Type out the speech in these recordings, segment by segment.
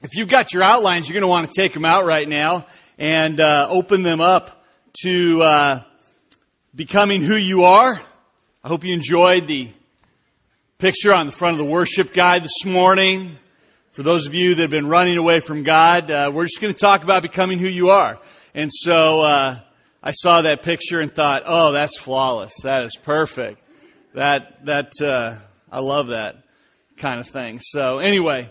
If you've got your outlines, you're going to want to take them out right now and open them up to becoming who you are. I hope you enjoyed the picture on the front of the worship guide this morning. For those of you that have been running away from God, we're just going to talk about becoming who you are. And so I saw that picture and thought, oh, that's flawless. That is perfect. I love that kind of thing. So anyway,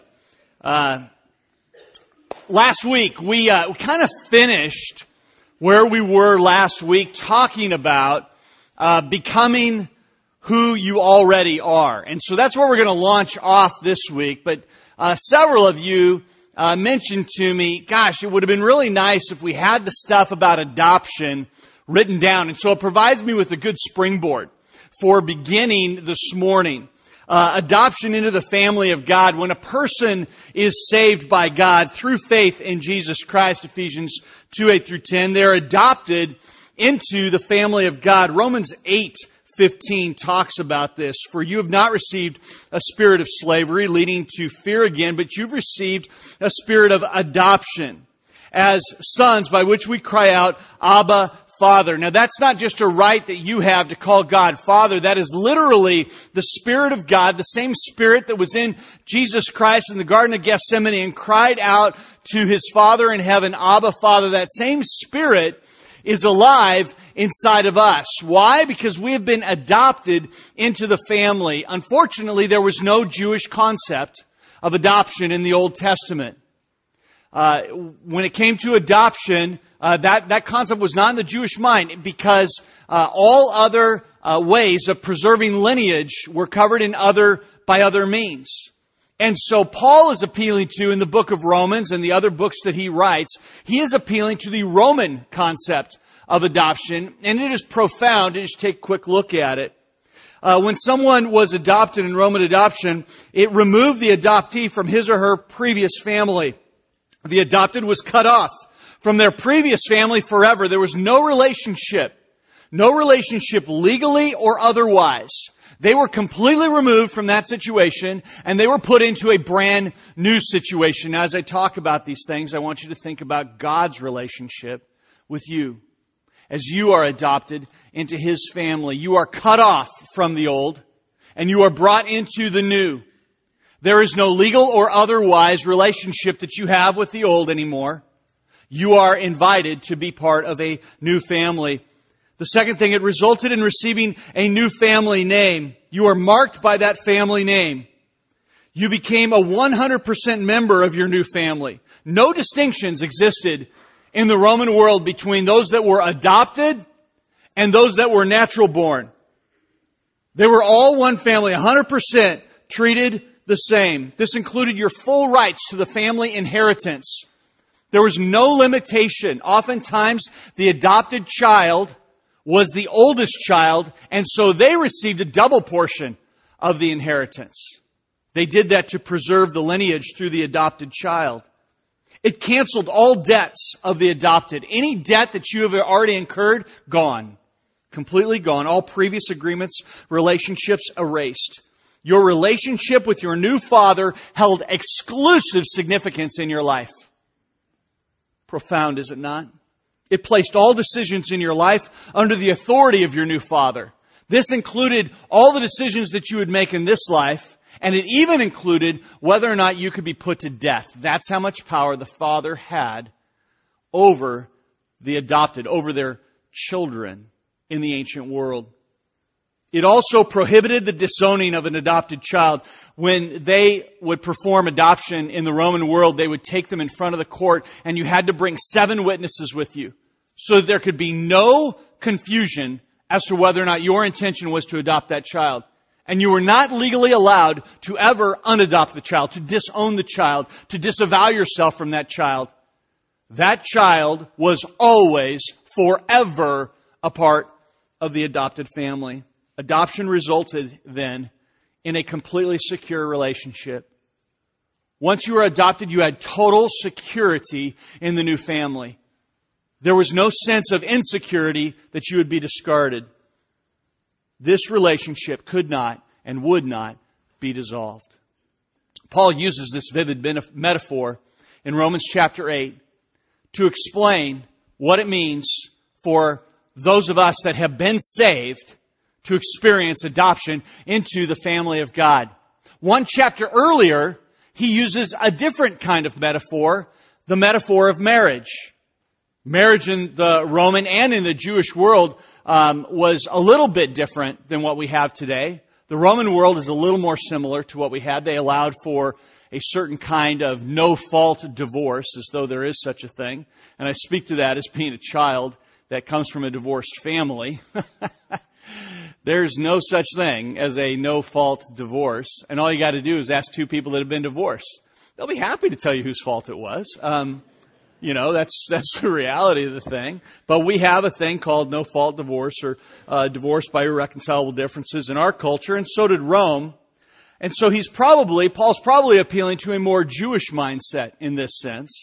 last week we kind of finished where we were last week, talking about becoming who you already are. And so that's where we're going to launch off this week. But several of you mentioned to me, gosh, it would have been really nice if we had the stuff about adoption written down. And so it provides me with a good springboard for beginning this morning. Adoption into the family of God. When a person is saved by God through faith in Jesus Christ, Ephesians 2:8 through 10, they're adopted into the family of God. Romans 8:15 talks about this. For you have not received a spirit of slavery leading to fear again, but you've received a spirit of adoption as sons, by which we cry out, Abba, Father. Now that's not just a right that you have to call God Father. That is literally the Spirit of God, the same Spirit that was in Jesus Christ in the Garden of Gethsemane and cried out to His Father in heaven, Abba, Father. That same Spirit is alive inside of us. Why? Because we have been adopted into the family. Unfortunately, there was no Jewish concept of adoption in the Old Testament. When it came to adoption, that concept was not in the Jewish mind, because all other ways of preserving lineage were covered by other means. And so Paul is appealing to, in the book of Romans and the other books that he writes, he is appealing to the Roman concept of adoption, and it is profound. Just take a quick look at it. When someone was adopted in Roman adoption, it removed the adoptee from his or her previous family. The adopted was cut off from their previous family forever. There was no relationship legally or otherwise. They were completely removed from that situation, and they were put into a brand new situation. Now, as I talk about these things, I want you to think about God's relationship with you. As you are adopted into His family, you are cut off from the old, and you are brought into the new. There is no legal or otherwise relationship that you have with the old anymore. You are invited to be part of a new family. The second thing, it resulted in receiving a new family name. You are marked by that family name. You became a 100% member of your new family. No distinctions existed in the Roman world between those that were adopted and those that were natural born. They were all one family, 100% treated the same. This included your full rights to the family inheritance. There was no limitation. Oftentimes, the adopted child was the oldest child, and so they received a double portion of the inheritance. They did that to preserve the lineage through the adopted child. It canceled all debts of the adopted. Any debt that you have already incurred, gone. Completely gone. All previous agreements, relationships erased. Your relationship with your new father held exclusive significance in your life. Profound, is it not? It placed all decisions in your life under the authority of your new father. This included all the decisions that you would make in this life, and it even included whether or not you could be put to death. That's how much power the father had over the adopted, over their children in the ancient world. It also prohibited the disowning of an adopted child. When they would perform adoption in the Roman world, they would take them in front of the court, and you had to bring 7 witnesses with you so that there could be no confusion as to whether or not your intention was to adopt that child. And you were not legally allowed to ever unadopt the child, to disown the child, to disavow yourself from that child. That child was always, forever, a part of the adopted family. Adoption resulted, then, in a completely secure relationship. Once you were adopted, you had total security in the new family. There was no sense of insecurity that you would be discarded. This relationship could not and would not be dissolved. Paul uses this vivid metaphor in Romans chapter 8 to explain what it means for those of us that have been saved to experience adoption into the family of God. One chapter earlier, he uses a different kind of metaphor, the metaphor of marriage. Marriage in the Roman and in the Jewish world was a little bit different than what we have today. The Roman world is a little more similar to what we had. They allowed for a certain kind of no-fault divorce, as though there is such a thing. And I speak to that as being a child that comes from a divorced family. There's no such thing as a no-fault divorce. And all you got to do is ask two people that have been divorced. They'll be happy to tell you whose fault it was. That's the reality of the thing. But we have a thing called no-fault divorce, or divorce by irreconcilable differences in our culture, and so did Rome. And so Paul's probably appealing to a more Jewish mindset in this sense,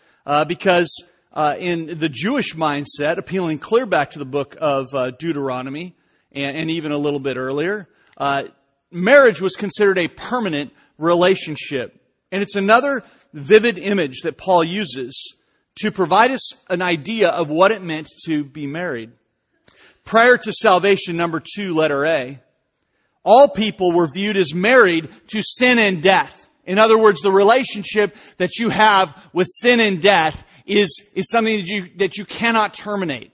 because in the Jewish mindset, appealing clear back to the book of Deuteronomy, and even a little bit earlier, marriage was considered a permanent relationship. And it's another vivid image that Paul uses to provide us an idea of what it meant to be married. Prior to salvation, number 2, letter A, all people were viewed as married to sin and death. In other words, the relationship that you have with sin and death is something that you cannot terminate.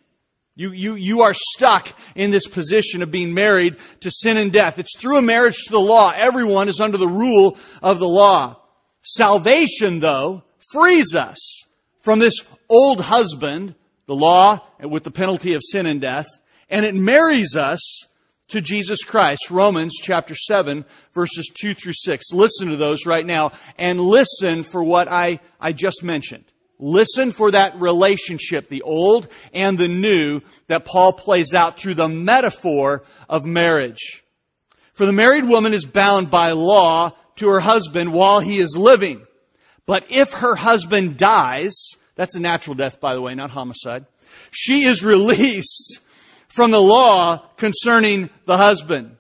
You are stuck in this position of being married to sin and death. It's through a marriage to the law. Everyone is under the rule of the law. Salvation, though, frees us from this old husband, the law, with the penalty of sin and death, and it marries us to Jesus Christ. Romans chapter 7, verses 2 through 6. Listen to those right now, and listen for what I just mentioned. Listen for that relationship, the old and the new, that Paul plays out through the metaphor of marriage. For the married woman is bound by law to her husband while he is living. But if her husband dies, that's a natural death, by the way, not homicide, she is released from the law concerning the husband.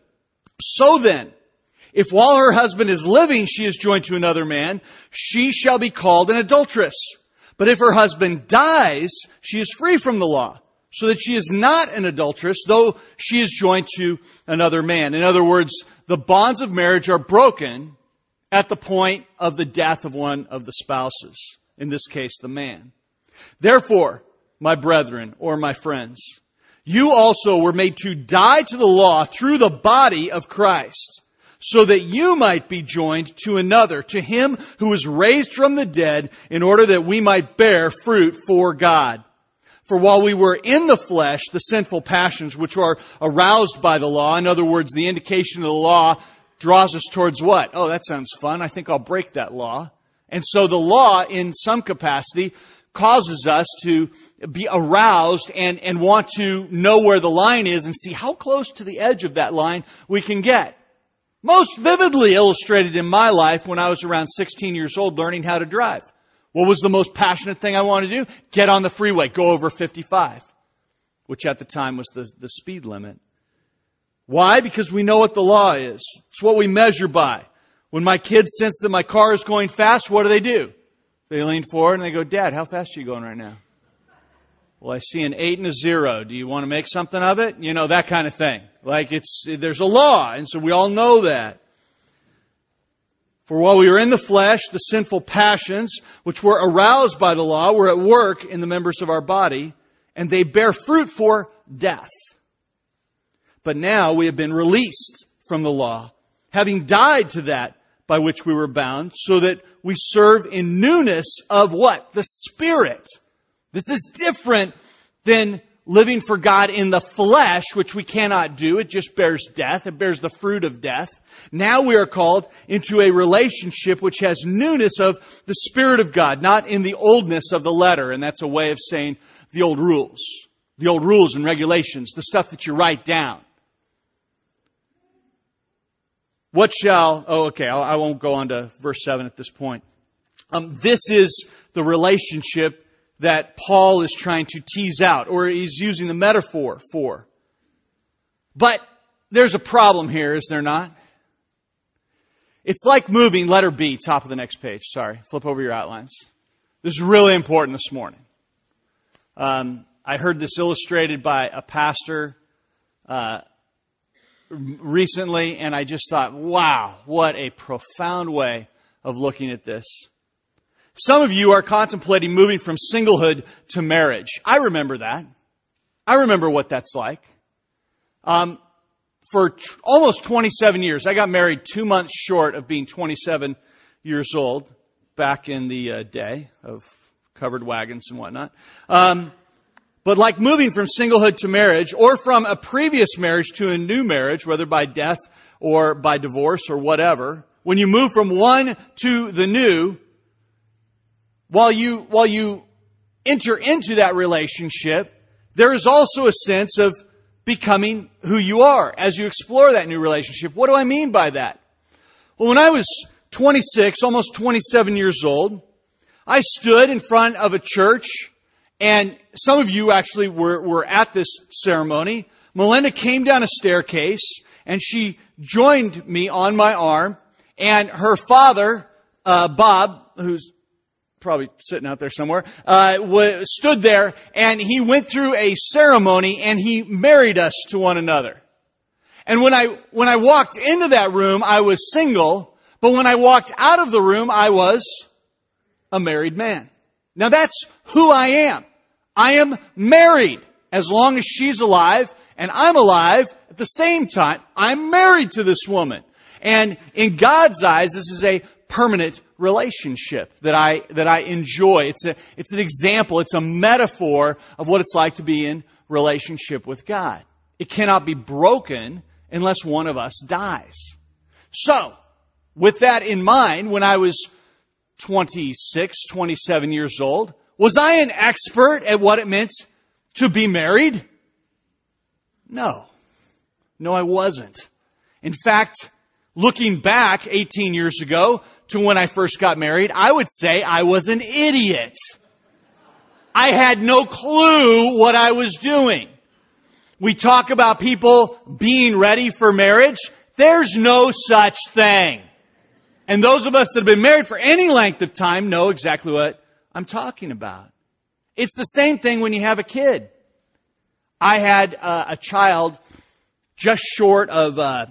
So then, if while her husband is living she is joined to another man, she shall be called an adulteress. But if her husband dies, she is free from the law, so that she is not an adulteress, though she is joined to another man. In other words, the bonds of marriage are broken at the point of the death of one of the spouses, in this case, the man. Therefore, my brethren, or my friends, you also were made to die to the law through the body of Christ, so that you might be joined to another, to Him who was raised from the dead, in order that we might bear fruit for God. For while we were in the flesh, the sinful passions which are aroused by the law, in other words, the indication of the law draws us towards what? Oh, that sounds fun. I think I'll break that law. And so the law, in some capacity, causes us to be aroused and want to know where the line is and see how close to the edge of that line we can get. Most vividly illustrated in my life when I was around 16 years old learning how to drive. What was the most passionate thing I wanted to do? Get on the freeway, go over 55, which at the time was the speed limit. Why? Because we know what the law is. It's what we measure by. When my kids sense that my car is going fast, what do? They lean forward and they go, Dad, how fast are you going right now? Well, I see an 8 and a 0. Do you want to make something of it? You know, that kind of thing. Like there's a law, and so we all know that. For while we were in the flesh, the sinful passions, which were aroused by the law, were at work in the members of our body, and they bear fruit for death. But now we have been released from the law, having died to that by which we were bound, so that we serve in newness of what? The Spirit. This is different than living for God in the flesh, which we cannot do. It just bears death. It bears the fruit of death. Now we are called into a relationship which has newness of the Spirit of God, not in the oldness of the letter. And that's a way of saying the old rules. The old rules and regulations, the stuff that you write down. I won't go on to verse 7 at this point. This is the relationship that Paul is trying to tease out, or he's using the metaphor for. But there's a problem here, is there not? It's like moving, letter B, top of the next page. Sorry, flip over your outlines. This is really important this morning. I heard this illustrated by a pastor recently, and I just thought, wow, what a profound way of looking at this. Some of you are contemplating moving from singlehood to marriage. I remember that. I remember what that's like. For almost 27 years, I got married 2 months short of being 27 years old back in the day of covered wagons and whatnot. But like moving from singlehood to marriage, or from a previous marriage to a new marriage, whether by death or by divorce or whatever, when you move from one to the new, while you enter into that relationship, there is also a sense of becoming who you are as you explore that new relationship. What do I mean by that? Well, when I was 26, almost 27 years old, I stood in front of a church, and some of you actually were at this ceremony. Melinda came down a staircase, and she joined me on my arm, and her father, Bob, who's probably sitting out there somewhere, stood there, and he went through a ceremony, and he married us to one another. And when I walked into that room, I was single, but when I walked out of the room, I was a married man. Now that's who I am. I am married as long as she's alive, and I'm alive at the same time. I'm married to this woman. And in God's eyes, this is a permanent relationship that I enjoy. It's an example, it's a metaphor of what it's like to be in relationship with God. It cannot be broken unless one of us dies. So, with that in mind, when I was 26, 27 years old, was I an expert at what it meant to be married? No. No, I wasn't. In fact, looking back 18 years ago to when I first got married, I would say I was an idiot. I had no clue what I was doing. We talk about people being ready for marriage. There's no such thing. And those of us that have been married for any length of time know exactly what I'm talking about. It's the same thing when you have a kid. I had a child just short of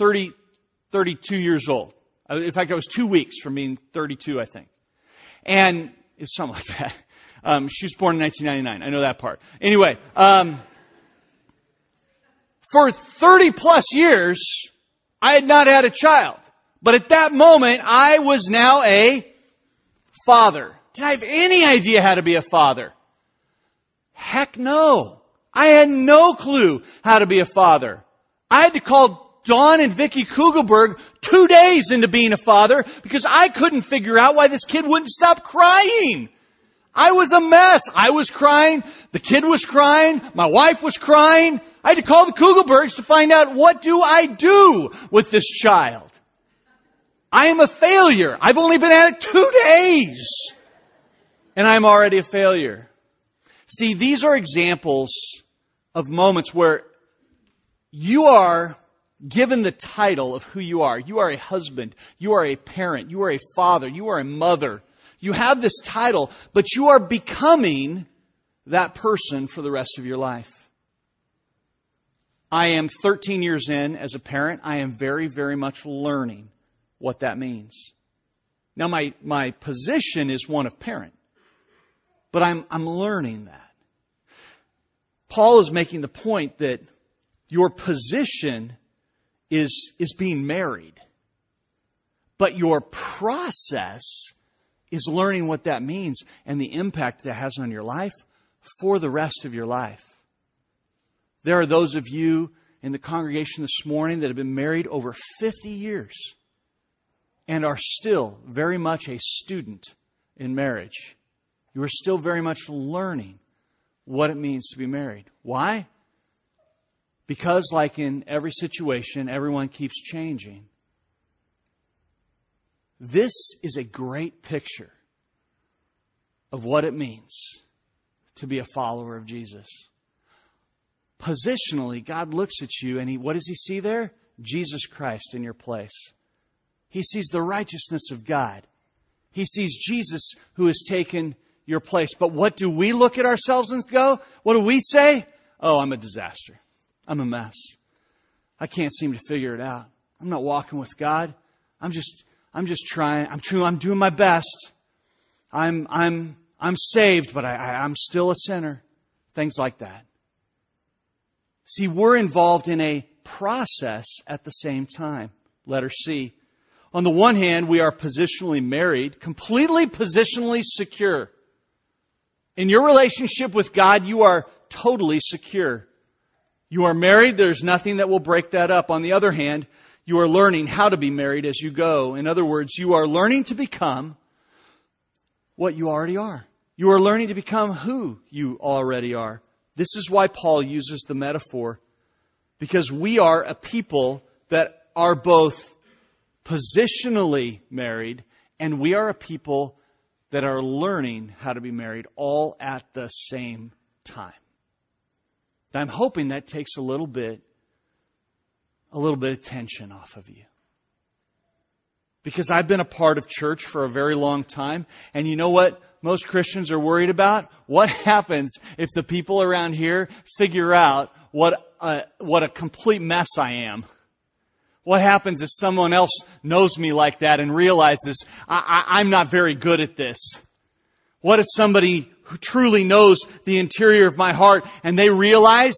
32 years old. In fact, I was 2 weeks from being 32, I think. And it's something like that. She was born in 1999. I know that part. Anyway, for 30 plus years, I had not had a child. But at that moment, I was now a father. Did I have any idea how to be a father? Heck no. I had no clue how to be a father. I had to call Dawn and Vicky Kugelberg 2 days into being a father because I couldn't figure out why this kid wouldn't stop crying. I was a mess. I was crying. The kid was crying. My wife was crying. I had to call the Kugelbergs to find out, what do I do with this child? I am a failure. I've only been at it 2 days. And I'm already a failure. See, these are examples of moments where you are given the title of who you are. You are a husband. You are a parent. You are a father. You are a mother. You have this title, but you are becoming that person for the rest of your life. I am 13 years in as a parent. I am very, very much learning what that means. Now, my position is one of parent, but I'm learning that. Paul is making the point that your position is being married, but your process is learning what that means and the impact that has on your life for the rest of your life. There are those of you in the congregation this morning that have been married over 50 years and are still very much a student in marriage. You are still very much learning what it means to be married. Why? Because like in every situation, everyone keeps changing. This is a great picture of what it means to be a follower of Jesus. Positionally, God looks at you and what does He see there? Jesus Christ in your place. He sees the righteousness of God. He sees Jesus who has taken your place. But what do we look at ourselves and go? What do we say? Oh, I'm a disaster. I'm a mess. I can't seem to figure it out. I'm not walking with God. I'm just trying. I'm doing my best. I'm saved, but I'm still a sinner. Things like that. See, we're involved in a process at the same time. Letter C. On the one hand, we are positionally married, completely positionally secure. In your relationship with God, you are totally secure. You are married, there's nothing that will break that up. On the other hand, you are learning how to be married as you go. In other words, you are learning to become what you already are. You are learning to become who you already are. This is why Paul uses the metaphor. Because we are a people that are both positionally married, and we are a people that are learning how to be married all at the same time. I'm hoping that takes a little bit of tension off of you. Because I've been a part of church for a very long time, and you know what most Christians are worried about? What happens if the people around here figure out what a complete mess I am? What happens if someone else knows me like that and realizes I'm not very good at this? What if somebody who truly knows the interior of my heart and they realize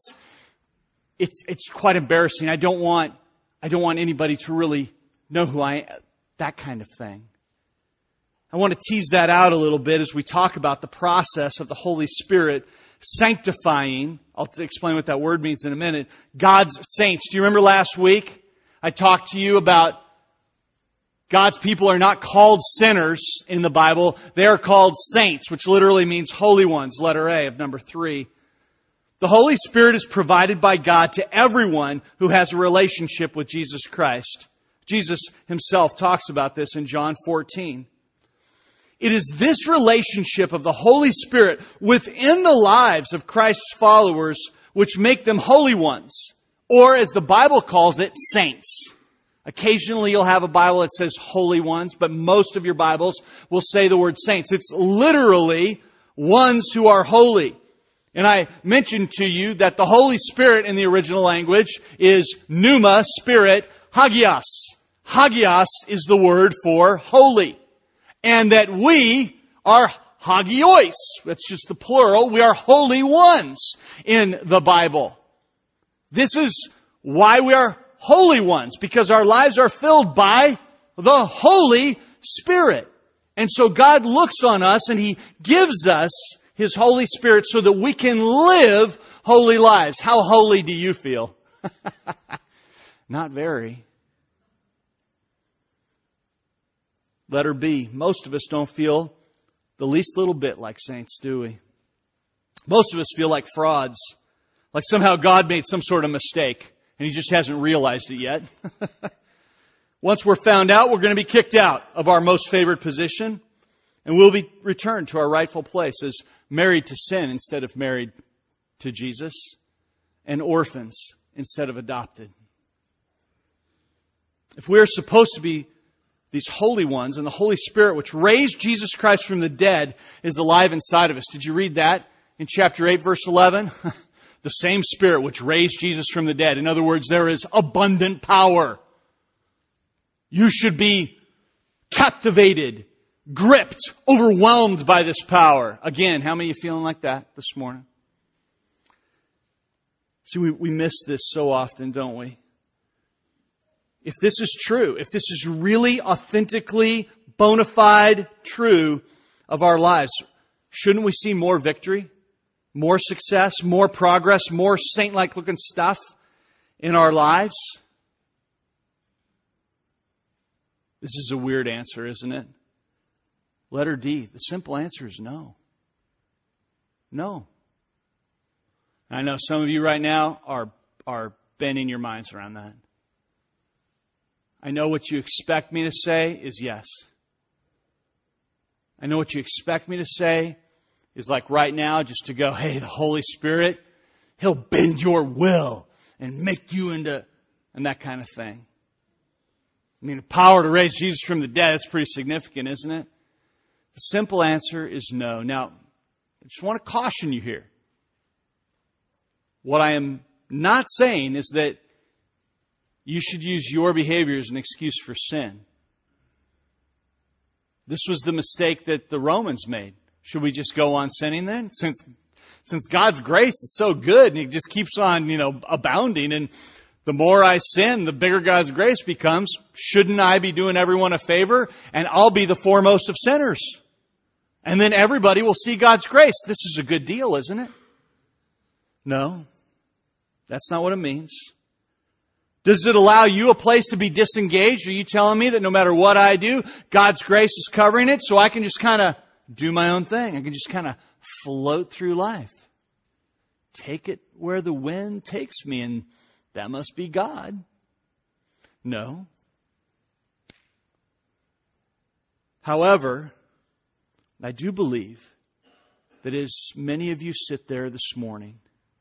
it's quite embarrassing. I don't want anybody to really know who I am. That kind of thing. I want to tease that out a little bit as we talk about the process of the Holy Spirit sanctifying. I'll explain what that word means in a minute. God's saints. Do you remember last week? I talked to you about God's people are not called sinners in the Bible. They are called saints, which literally means holy ones. Letter A of number 3. The Holy Spirit is provided by God to everyone who has a relationship with Jesus Christ. Jesus himself talks about this in John 14. It is this relationship of the Holy Spirit within the lives of Christ's followers which make them holy ones. Or as the Bible calls it, saints. Occasionally you'll have a Bible that says holy ones, but most of your Bibles will say the word saints. It's literally ones who are holy. And I mentioned to you that the Holy Spirit in the original language is pneuma, spirit, hagios. Hagios is the word for holy. And that we are hagios. That's just the plural. We are holy ones in the Bible. This is why we are holy ones, because our lives are filled by the Holy Spirit. And so God looks on us and He gives us His Holy Spirit so that we can live holy lives. How holy do you feel? Not very. Letter B. Most of us don't feel the least little bit like saints, do we? Most of us feel like frauds. Like somehow God made some sort of mistake and He just hasn't realized it yet. Once we're found out, we're going to be kicked out of our most favored position and we'll be returned to our rightful place as married to sin instead of married to Jesus, and orphans instead of adopted. If we're supposed to be these holy ones, and the Holy Spirit, which raised Jesus Christ from the dead, is alive inside of us. Did you read that in chapter 8, verse 11? The same Spirit which raised Jesus from the dead. In other words, there is abundant power. You should be captivated, gripped, overwhelmed by this power. Again, how many of you feeling like that this morning? See, we miss this so often, don't we? If this is true, if this is really authentically bona fide true of our lives, shouldn't we see more victory, more success, more progress, more saint-like looking stuff in our lives? This is a weird answer, isn't it? Letter D, the simple answer is no. No. I know some of you right now are bending your minds around that. I know what you expect me to say is yes. I know what you expect me to say is like right now just to go, hey, the Holy Spirit, He'll bend your will and make you into, and that kind of thing. I mean, the power to raise Jesus from the dead, that's pretty significant, isn't it? The simple answer is no. Now, I just want to caution you here. What I am not saying is that you should use your behavior as an excuse for sin. This was the mistake that the Romans made. Should we just go on sinning then? Since God's grace is so good and He just keeps on, abounding, and the more I sin, the bigger God's grace becomes, shouldn't I be doing everyone a favor? And I'll be the foremost of sinners. And then everybody will see God's grace. This is a good deal, isn't it? No, that's not what it means. Does it allow you a place to be disengaged? Are you telling me that no matter what I do, God's grace is covering it so I can just kind of do my own thing? I can just kind of float through life. Take it where the wind takes me, and that must be God. No. However, I do believe that as many of you sit there this morning,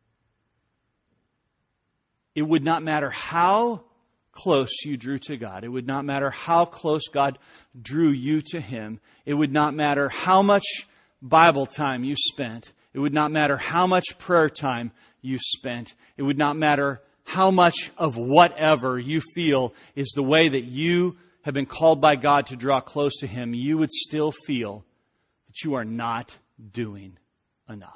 it would not matter how close you drew to God. It would not matter how close God drew you to Him. It would not matter how much Bible time you spent. It would not matter how much prayer time you spent. It would not matter how much of whatever you feel is the way that you have been called by God to draw close to Him. You would still feel that you are not doing enough.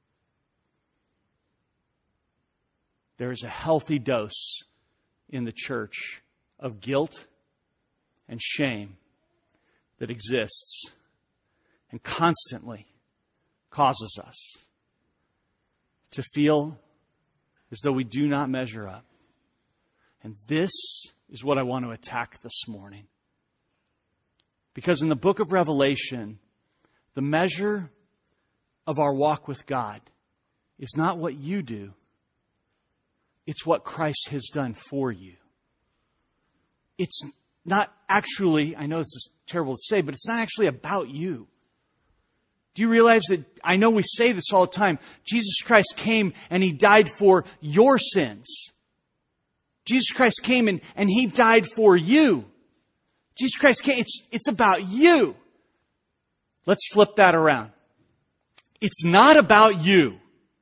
There is a healthy dose in the church of guilt and shame that exists and constantly causes us to feel as though we do not measure up. And this is what I want to attack this morning. Because in the book of Revelation, the measure of our walk with God is not what you do. It's what Christ has done for you. It's not actually, I know this is terrible to say, but it's not actually about you. Do you realize that, I know we say this all the time, Jesus Christ came and He died for your sins. Jesus Christ came and He died for you. Jesus Christ came, it's about you. Let's flip that around. It's not about you.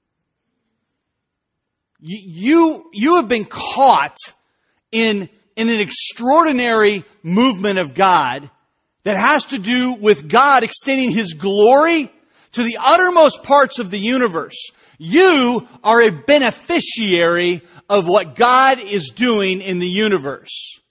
You have been caught in an extraordinary movement of God that has to do with God extending His glory to the uttermost parts of the universe. You are a beneficiary of what God is doing in the universe.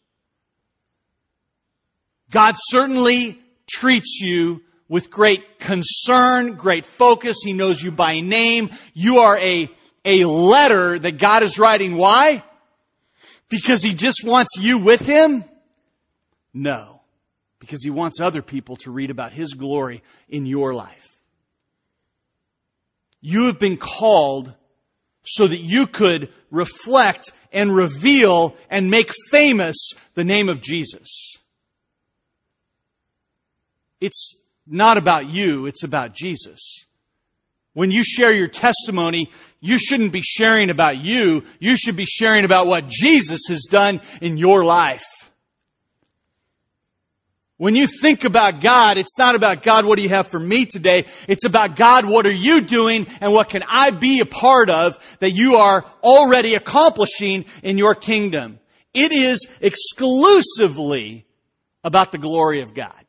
God certainly treats you with great concern, great focus. He knows you by name. You are a letter that God is writing. Why? Because He just wants you with Him? No. Because He wants other people to read about His glory in your life. You have been called so that you could reflect and reveal and make famous the name of Jesus. It's not about you, it's about Jesus. When you share your testimony, you shouldn't be sharing about you. You should be sharing about what Jesus has done in your life. When you think about God, it's not about God, what do you have for me today? It's about God, what are you doing and what can I be a part of that you are already accomplishing in your kingdom? It is exclusively about the glory of God.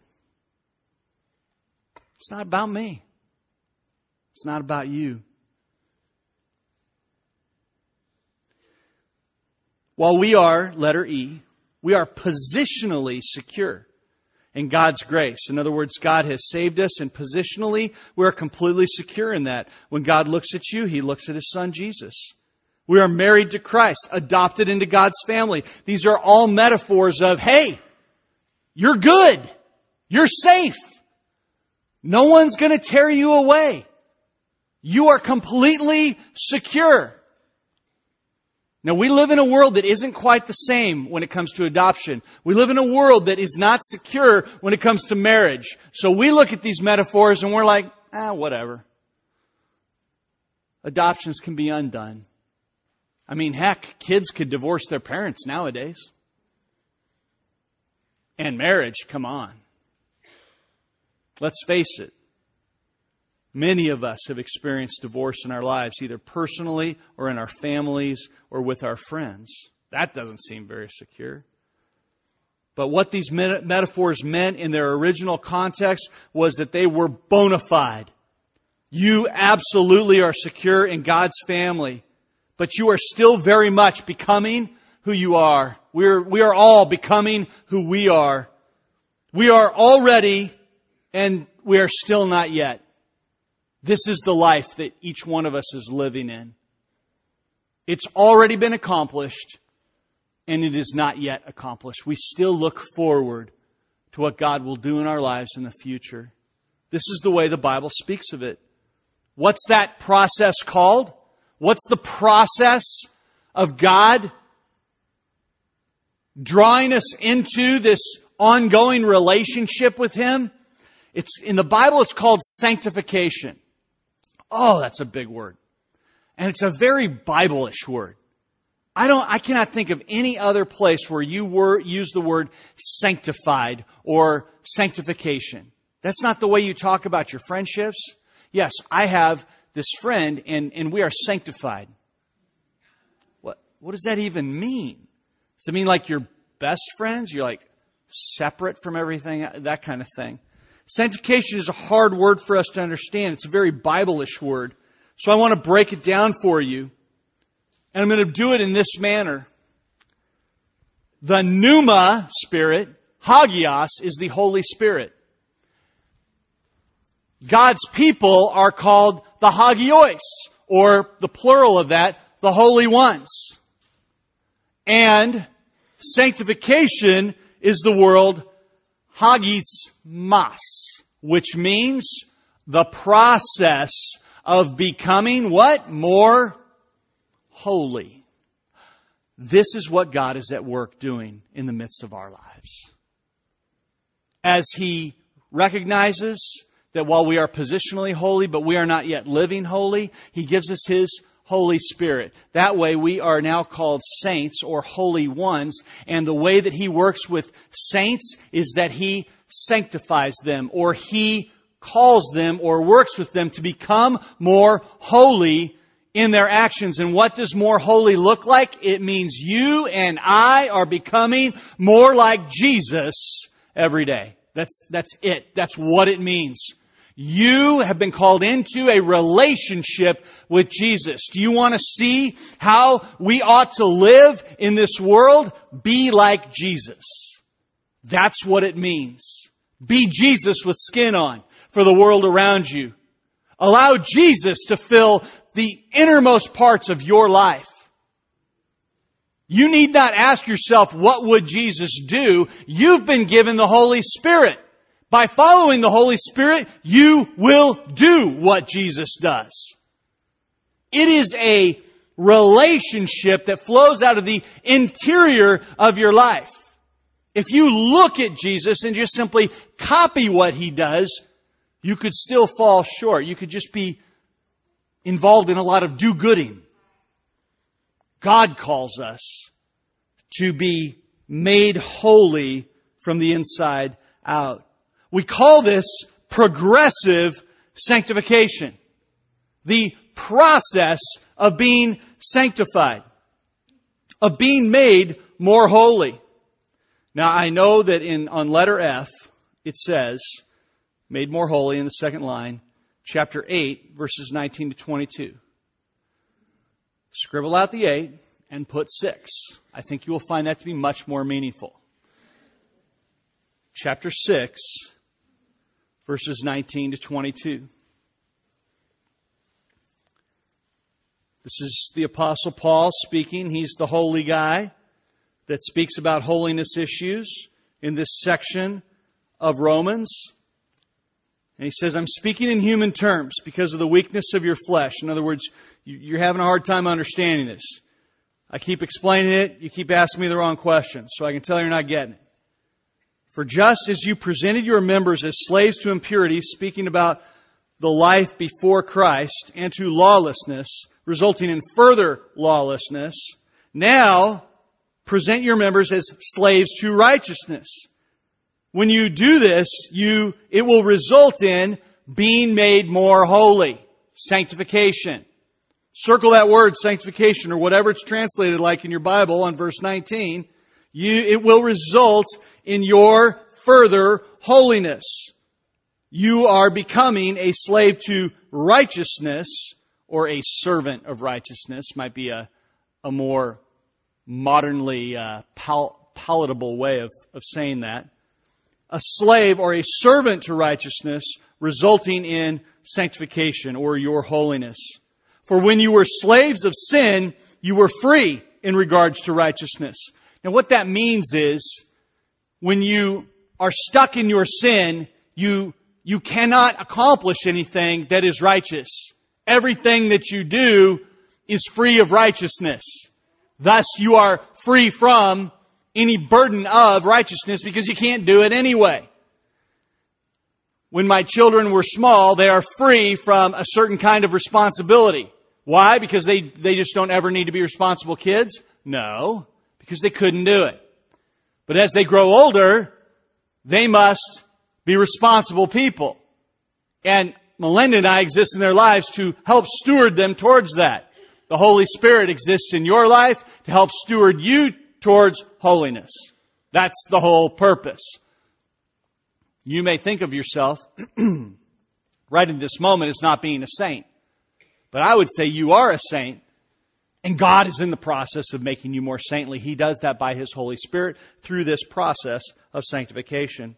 It's not about me. It's not about you. While we are, letter E, we are positionally secure in God's grace. In other words, God has saved us, and positionally, we're completely secure in that. When God looks at you, He looks at His Son, Jesus. We are married to Christ, adopted into God's family. These are all metaphors of, hey, you're good. You're safe. No one's going to tear you away. You are completely secure. Now, we live in a world that isn't quite the same when it comes to adoption. We live in a world that is not secure when it comes to marriage. So we look at these metaphors and we're like, whatever. Adoptions can be undone. I mean, heck, kids could divorce their parents nowadays. And marriage, come on. Let's face it. Many of us have experienced divorce in our lives, either personally or in our families or with our friends. That doesn't seem very secure. But what these metaphors meant in their original context was that they were bona fide. You absolutely are secure in God's family, but you are still very much becoming who you are. We are all becoming who we are. We are already, and we are still not yet. This is the life that each one of us is living in. It's already been accomplished, and it is not yet accomplished. We still look forward to what God will do in our lives in the future. This is the way the Bible speaks of it. What's that process called? What's the process of God drawing us into this ongoing relationship with Him? In the Bible, it's called sanctification. Oh, that's a big word. And it's a very Bible-ish word. I cannot think of any other place where you use the word sanctified or sanctification. That's not the way you talk about your friendships. Yes, I have this friend and we are sanctified. What does that even mean? Does it mean like you're best friends? You're like separate from everything? That kind of thing. Sanctification is a hard word for us to understand. It's a very Bible-ish word. So I want to break it down for you. And I'm going to do it in this manner. The pneuma spirit, hagios, is the Holy Spirit. God's people are called the hagios, or the plural of that, the holy ones. And sanctification is the word hagismas, which means the process of becoming what? More holy. This is what God is at work doing in the midst of our lives. As He recognizes that while we are positionally holy, but we are not yet living holy, He gives us His Holy Spirit. That way we are now called saints or holy ones. And the way that He works with saints is that He sanctifies them, or He calls them or works with them to become more holy in their actions. And what does more holy look like? It means you and I are becoming more like Jesus every day. That's it. That's what it means. You have been called into a relationship with Jesus. Do you want to see how we ought to live in this world? Be like Jesus. That's what it means. Be Jesus with skin on for the world around you. Allow Jesus to fill the innermost parts of your life. You need not ask yourself, what would Jesus do? You've been given the Holy Spirit. By following the Holy Spirit, you will do what Jesus does. It is a relationship that flows out of the interior of your life. If you look at Jesus and just simply copy what He does, you could still fall short. You could just be involved in a lot of do-gooding. God calls us to be made holy from the inside out. We call this progressive sanctification. The process of being sanctified. Of being made more holy. Now I know that on letter F, it says, made more holy in the second line, chapter 8, verses 19 to 22. Scribble out the 8 and put 6. I think you will find that to be much more meaningful. Chapter 6, verses 19 to 22. This is the Apostle Paul speaking. He's the holy guy that speaks about holiness issues in this section of Romans. And he says, I'm speaking in human terms because of the weakness of your flesh. In other words, you're having a hard time understanding this. I keep explaining it. You keep asking me the wrong questions, so I can tell you're not getting it. For just as you presented your members as slaves to impurity, speaking about the life before Christ, and to lawlessness, resulting in further lawlessness, now present your members as slaves to righteousness. When you do this, it will result in being made more holy. Sanctification. Circle that word, sanctification, or whatever it's translated like in your Bible on verse 19. It will result in your further holiness. You are becoming a slave to righteousness, or a servant of righteousness, might be a more modernly palatable way of saying that. A slave or a servant to righteousness, resulting in sanctification or your holiness. For when you were slaves of sin, you were free in regards to righteousness. Now what that means is, when you are stuck in your sin, you cannot accomplish anything that is righteous. Everything that you do is free of righteousness. Thus you are free from any burden of righteousness because you can't do it anyway. When my children were small, they are free from a certain kind of responsibility. Why? Because they just don't ever need to be responsible kids? No, because they couldn't do it. But as they grow older, they must be responsible people. And Melinda and I exist in their lives to help steward them towards that. The Holy Spirit exists in your life to help steward you towards holiness. That's the whole purpose. You may think of yourself right in this moment as not being a saint. But I would say you are a saint, and God is in the process of making you more saintly. He does that by His Holy Spirit through this process of sanctification.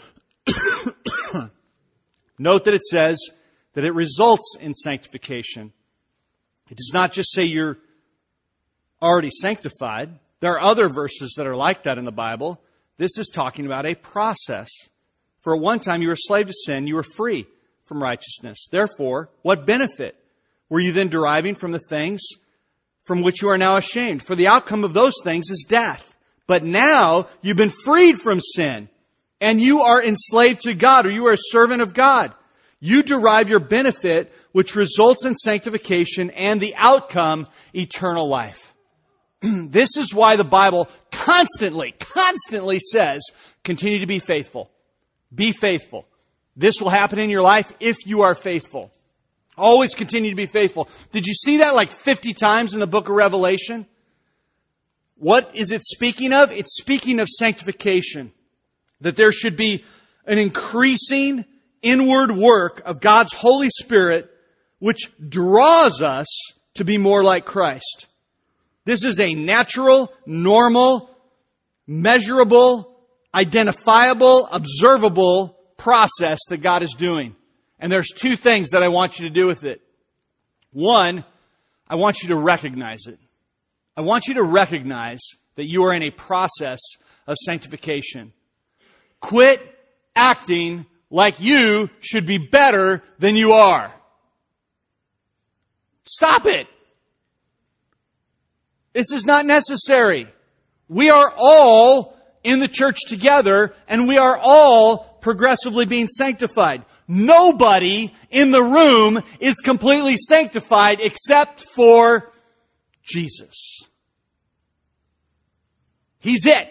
Note that it says that it results in sanctification. It does not just say you're already sanctified. There are other verses that are like that in the Bible. This is talking about a process. For at one time you were a slave to sin, you were free from righteousness. Therefore, what benefit were you then deriving from the things from which you are now ashamed? For the outcome of those things is death. But now you've been freed from sin, and you are enslaved to God, or you are a servant of God. You derive your benefit, which results in sanctification, and the outcome, eternal life. This is why the Bible constantly says, continue to be faithful. Be faithful. This will happen in your life if you are faithful. Always continue to be faithful. Did you see that like 50 times in the book of Revelation? What is it speaking of? It's speaking of sanctification. That there should be an increasing inward work of God's Holy Spirit which draws us to be more like Christ. This is a natural, normal, measurable, identifiable, observable process that God is doing. And there's two things that I want you to do with it. One, I want you to recognize it. I want you to recognize that you are in a process of sanctification. Quit acting like you should be better than you are. Stop it. This is not necessary. We are all in the church together, and we are all progressively being sanctified. Nobody in the room is completely sanctified except for Jesus. He's it.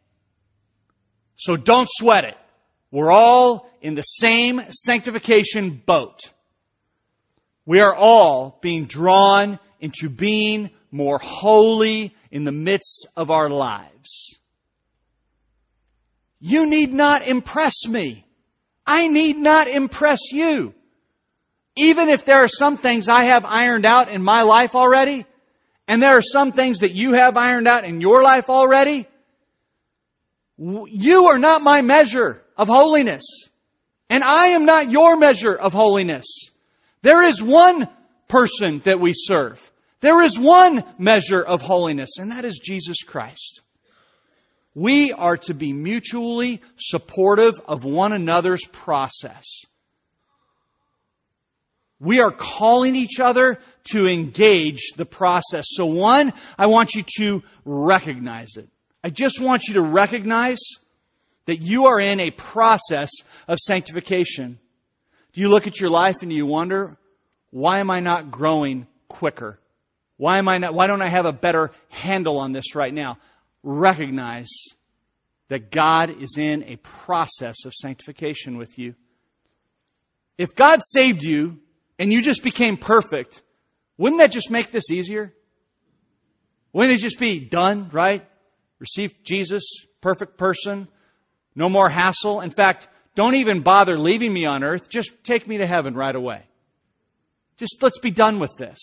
So don't sweat it. We're all in the same sanctification boat. We are all being drawn into being more holy in the midst of our lives. You need not impress me. I need not impress you. Even if there are some things I have ironed out in my life already, and there are some things that you have ironed out in your life already, you are not my measure of holiness. And I am not your measure of holiness. There is one person that we serve. There is one measure of holiness, and that is Jesus Christ. We are to be mutually supportive of one another's process. We are calling each other to engage the process. So one, I want you to recognize it. I just want you to recognize that you are in a process of sanctification. Do you look at your life and you wonder, why am I not growing quicker? Why don't I have a better handle on this right now? Recognize that God is in a process of sanctification with you. If God saved you and you just became perfect, wouldn't that just make this easier? Wouldn't it just be done, right? Receive Jesus, perfect person, no more hassle. In fact, don't even bother leaving me on earth. Just take me to heaven right away. Just let's be done with this.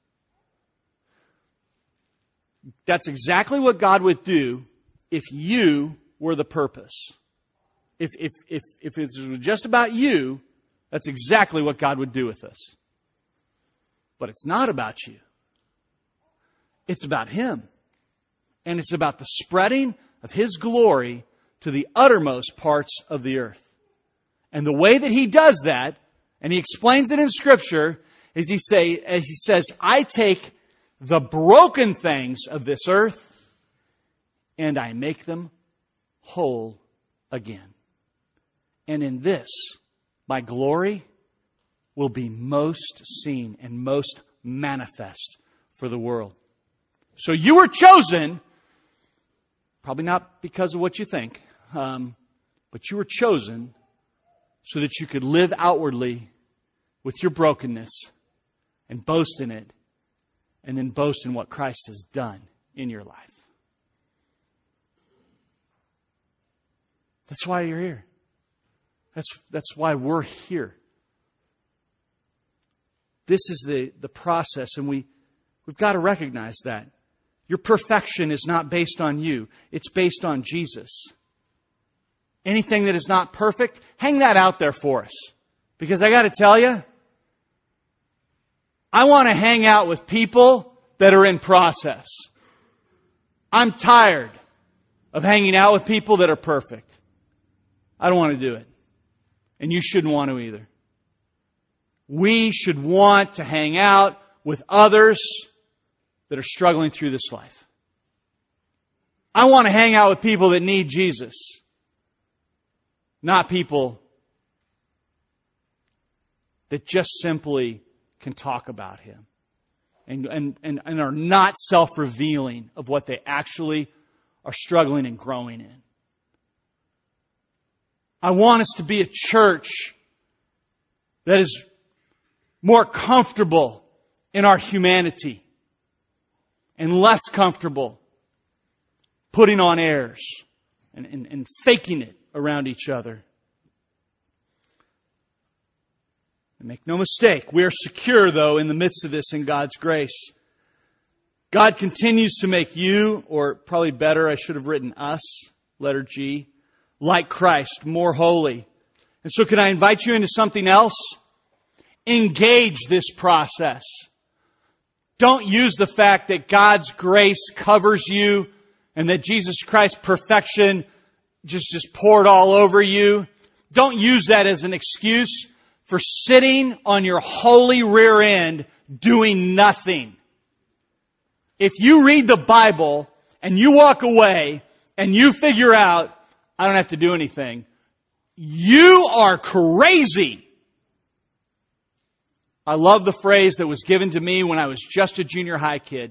That's exactly what God would do if you were the purpose. If it was just about you, that's exactly what God would do with us. But it's not about you. It's about Him. And it's about the spreading of His glory to the uttermost parts of the earth. And the way that He does that, and He explains it in Scripture, is He says, I take the broken things of this earth and I make them whole again. And in this, my glory will be most seen and most manifest for the world. So you were chosen, probably not because of what you think, but you were chosen so that you could live outwardly with your brokenness and boast in it, and then boast in what Christ has done in your life. That's why you're here. That's why we're here. This is the process, and we've got to recognize that. Your perfection is not based on you. It's based on Jesus. Anything that is not perfect, hang that out there for us. Because I got to tell you, I want to hang out with people that are in process. I'm tired of hanging out with people that are perfect. I don't want to do it. And you shouldn't want to either. We should want to hang out with others that are struggling through this life. I want to hang out with people that need Jesus, not people that just simply can talk about Him and are not self-revealing of what they actually are struggling and growing in. I want us to be a church that is more comfortable in our humanity and less comfortable putting on airs and faking it around each other. And make no mistake, we are secure, though, in the midst of this in God's grace. God continues to make you, or probably better, I should have written us, letter G, like Christ, more holy. And so can I invite you into something else? Engage this process. Don't use the fact that God's grace covers you and that Jesus Christ's perfection just poured all over you. Don't use that as an excuse for sitting on your holy rear end doing nothing. If you read the Bible and you walk away and you figure out, I don't have to do anything, you are crazy. I love the phrase that was given to me when I was just a junior high kid.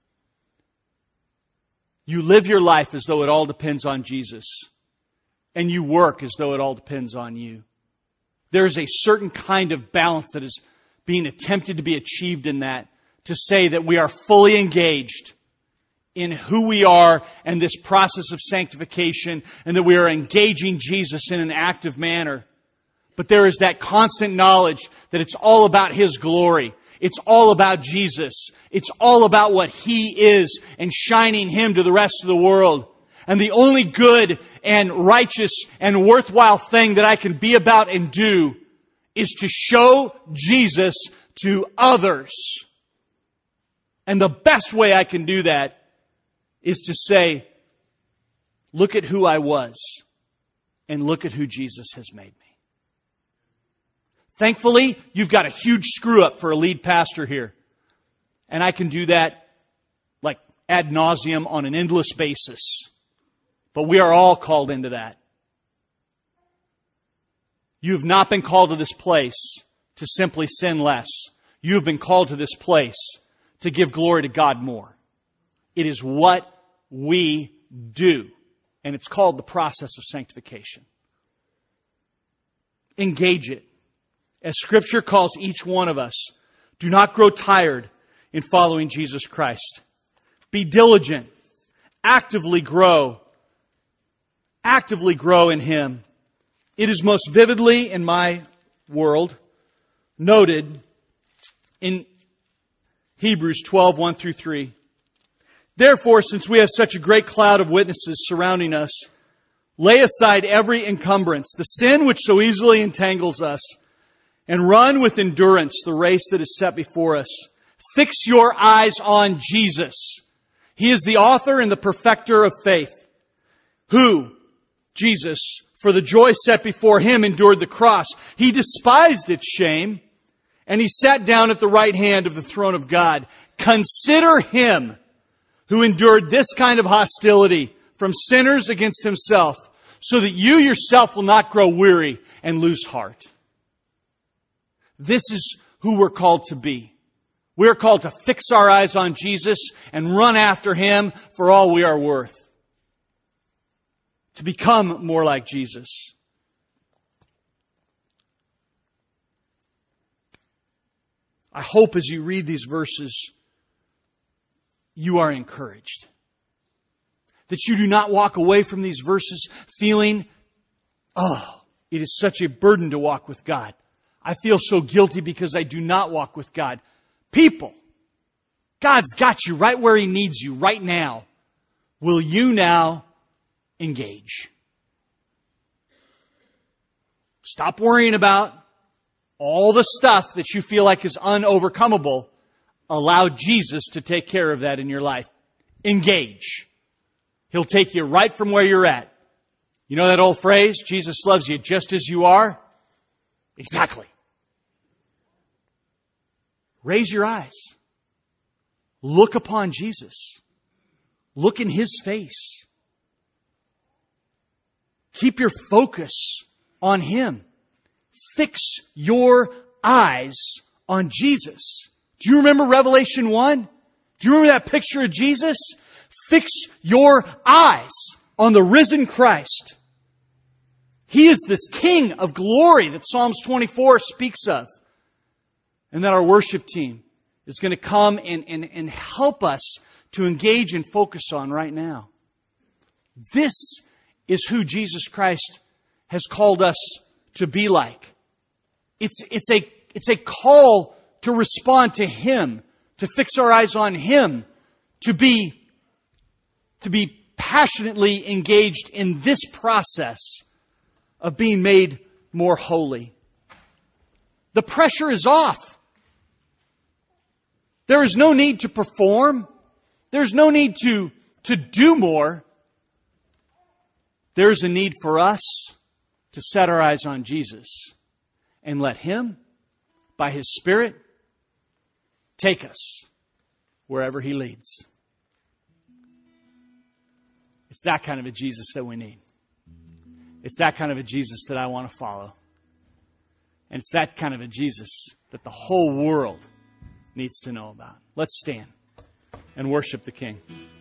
You live your life as though it all depends on Jesus. And you work as though it all depends on you. There is a certain kind of balance that is being attempted to be achieved in that, to say that we are fully engaged in who we are and this process of sanctification, and that we are engaging Jesus in an active manner. But there is that constant knowledge that it's all about His glory. It's all about Jesus. It's all about what He is and shining Him to the rest of the world. And the only good and righteous and worthwhile thing that I can be about and do is to show Jesus to others. And the best way I can do that is to say, look at who I was and look at who Jesus has made me. Thankfully, you've got a huge screw up for a lead pastor here. And I can do that like ad nauseum on an endless basis. But we are all called into that. You have not been called to this place to simply sin less. You have been called to this place to give glory to God more. It is what we do. And it's called the process of sanctification. Engage it. As Scripture calls each one of us, do not grow tired in following Jesus Christ. Be diligent. Actively grow. Actively grow in Him. It is most vividly in my world noted in Hebrews 12, 1 through 3. Therefore, since we have such a great cloud of witnesses surrounding us, lay aside every encumbrance, the sin which so easily entangles us, and run with endurance the race that is set before us. Fix your eyes on Jesus. He is the author and the perfecter of faith, who, Jesus, for the joy set before Him, endured the cross. He despised its shame, and He sat down at the right hand of the throne of God. Consider Him who endured this kind of hostility from sinners against Himself, so that you yourself will not grow weary and lose heart. This is who we're called to be. We're called to fix our eyes on Jesus and run after Him for all we are worth. To become more like Jesus. I hope as you read these verses, you are encouraged. That you do not walk away from these verses feeling, oh, it is such a burden to walk with God. I feel so guilty because I do not walk with God. People, God's got you right where He needs you right now. Will you now engage? Stop worrying about all the stuff that you feel like is unovercomable. Allow Jesus to take care of that in your life. Engage. He'll take you right from where you're at. You know that old phrase, Jesus loves you just as you are? Exactly. Raise your eyes. Look upon Jesus. Look in His face. Keep your focus on Him. Fix your eyes on Jesus. Do you remember Revelation 1? Do you remember that picture of Jesus? Fix your eyes on the risen Christ. He is this King of glory that Psalms 24 speaks of. And that our worship team is going to come and help us to engage and focus on right now. This is who Jesus Christ has called us to be like. It's a call to respond to Him, to fix our eyes on Him, to be passionately engaged in this process of being made more holy. The pressure is off. There is no need to perform. There's no need to do more. There's a need for us to set our eyes on Jesus and let Him, by His Spirit, take us wherever He leads. It's that kind of a Jesus that we need. It's that kind of a Jesus that I want to follow. And it's that kind of a Jesus that the whole world needs to know about. Let's stand and worship the King.